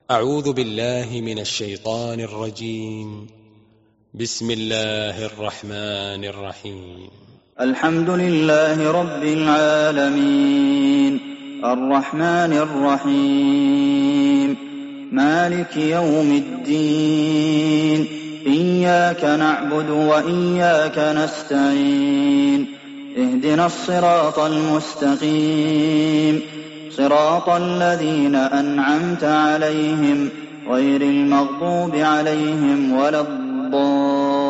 أعوذ بالله من الشيطان الرجيم. بسم الله الرحمن الرحيم. الحمد لله رب العالمين الرحمن الرحيم مالك يوم الدين إياك نعبد وإياك نستعين اهدنا الصراط المستقيم صراط الذين أنعمت عليهم غير المغضوب عليهم ولا الضالين